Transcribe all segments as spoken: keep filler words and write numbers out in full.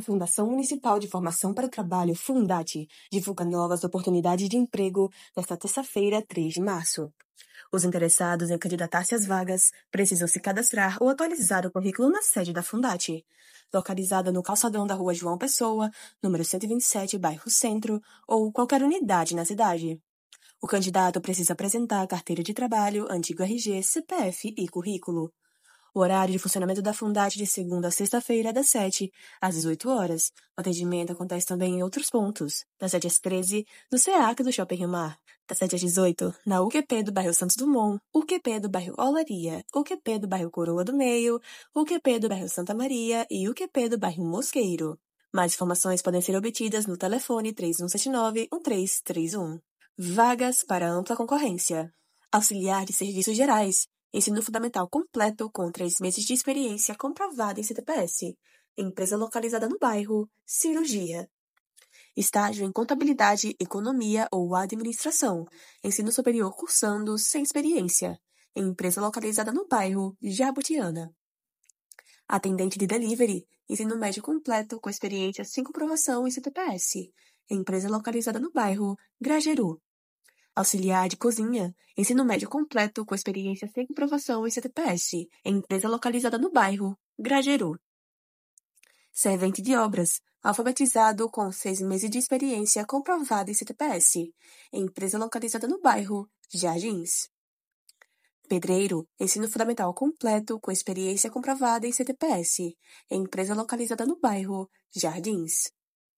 Fundação Municipal de Formação para o Trabalho, Fundate, divulga novas oportunidades de emprego nesta terça-feira, três de março. Os interessados em candidatar-se às vagas precisam se cadastrar ou atualizar o currículo na sede da Fundate, localizada no calçadão da Rua João Pessoa, número cento e vinte e sete, bairro Centro, ou qualquer unidade na cidade. O candidato precisa apresentar carteira de trabalho, antigo R G, C P F e currículo. O horário de funcionamento da Fundate de segunda a sexta-feira é das sete às dezoito horas. O atendimento acontece também em outros pontos, das sete às treze, no SEAC do Shopping Rio Mar, das sete às dezoito, na U Q P do bairro Santos Dumont, U Q P do bairro Olaria, U Q P do bairro Coroa do Meio, U Q P do bairro Santa Maria e U Q P do bairro Mosqueiro. Mais informações podem ser obtidas no telefone três um sete nove, um três três um. Vagas para ampla concorrência. Auxiliar de Serviços Gerais. Ensino fundamental completo com três meses de experiência comprovada em C T P S. Empresa localizada no bairro. Cirurgia. Estágio em contabilidade, economia ou administração. Ensino superior cursando sem experiência. Empresa localizada no bairro. Jabutiana. Atendente de delivery. Ensino médio completo com experiência sem comprovação em C T P S. Empresa localizada no bairro. Grajeru. Auxiliar de cozinha, ensino médio completo com experiência sem comprovação em C T P S, empresa localizada no bairro, Grajeru. Servente de obras, alfabetizado com seis meses de experiência comprovada em C T P S, empresa localizada no bairro, Jardins. Pedreiro, ensino fundamental completo com experiência comprovada em C T P S, empresa localizada no bairro, Jardins.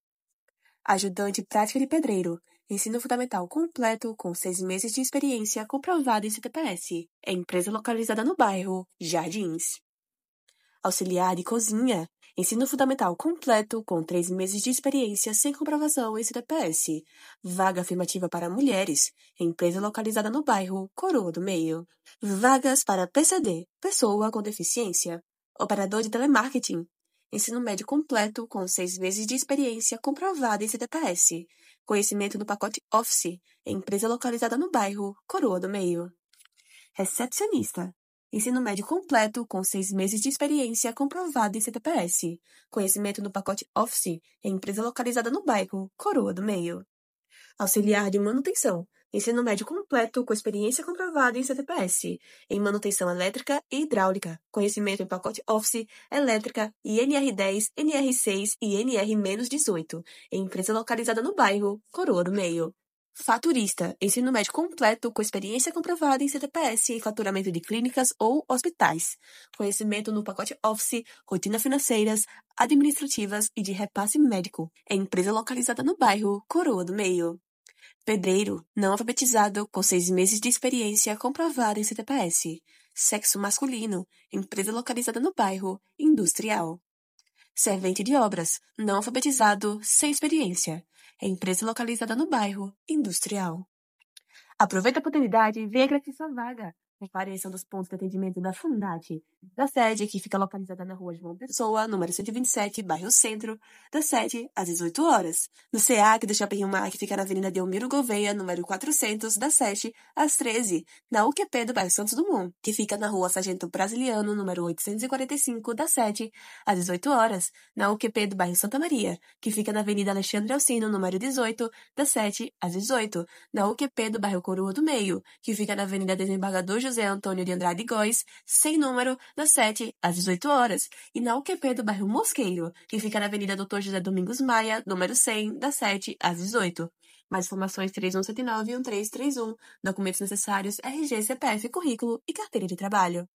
Ajudante prática de pedreiro, ensino fundamental completo com seis meses de experiência comprovada em C T P S, empresa localizada no bairro, Jardins. Auxiliar de cozinha, ensino fundamental completo com três meses de experiência sem comprovação em C T P S, vaga afirmativa para mulheres, empresa localizada no bairro, Coroa do Meio. Vagas para P C D, pessoa com deficiência. Operador de telemarketing, ensino médio completo com seis meses de experiência comprovada em C T P S. Conhecimento no pacote Office, empresa localizada no bairro, Coroa do Meio. Recepcionista. Ensino médio completo com seis meses de experiência comprovada em C T P S. Conhecimento no pacote Office, empresa localizada no bairro, Coroa do Meio. Auxiliar de manutenção. Ensino médio completo com experiência comprovada em C T P S, em manutenção elétrica e hidráulica, conhecimento em pacote Office, elétrica, I N R dez, N R seis e N R dezoito, em empresa localizada no bairro, Coroa do Meio. Faturista, ensino médio completo com experiência comprovada em C T P S em faturamento de clínicas ou hospitais, conhecimento no pacote Office, rotinas financeiras, administrativas e de repasse médico, em empresa localizada no bairro, Coroa do Meio. Pedreiro, não alfabetizado, com seis meses de experiência comprovada em C T P S. Sexo masculino, empresa localizada no bairro, Industrial. Servente de obras, não alfabetizado, sem experiência. Empresa localizada no bairro, Industrial. Aproveita a oportunidade e venha garantir sua vaga. Compareçam dos pontos de atendimento da Fundate, da sede, que fica localizada na Rua João Pessoa, número cento e vinte e sete, bairro Centro, das sete às dezoito horas. No SEAC do Shopping Rio Mar, que fica na Avenida Delmiro Gouveia, número quatrocentos, das sete às treze. Na U Q P do bairro Santos Dumont, que fica na Rua Sargento Brasiliano, número oitocentos e quarenta e cinco, das sete às dezoito horas. Na U Q P do bairro Santa Maria, que fica na Avenida Alexandre Alcino, número dezoito, das sete às dezoito. Na U Q P do bairro Coroa do Meio, que fica na Avenida Desembargador José Antônio de Andrade Góes, sem número, das sete às dezoito horas. E na U Q P do bairro Mosqueiro, que fica na Avenida doutor José Domingos Maia, número cem, das sete às dezoito. Mais informações três um sete nove, um três três um. Documentos necessários: R G, C P F, currículo e carteira de trabalho.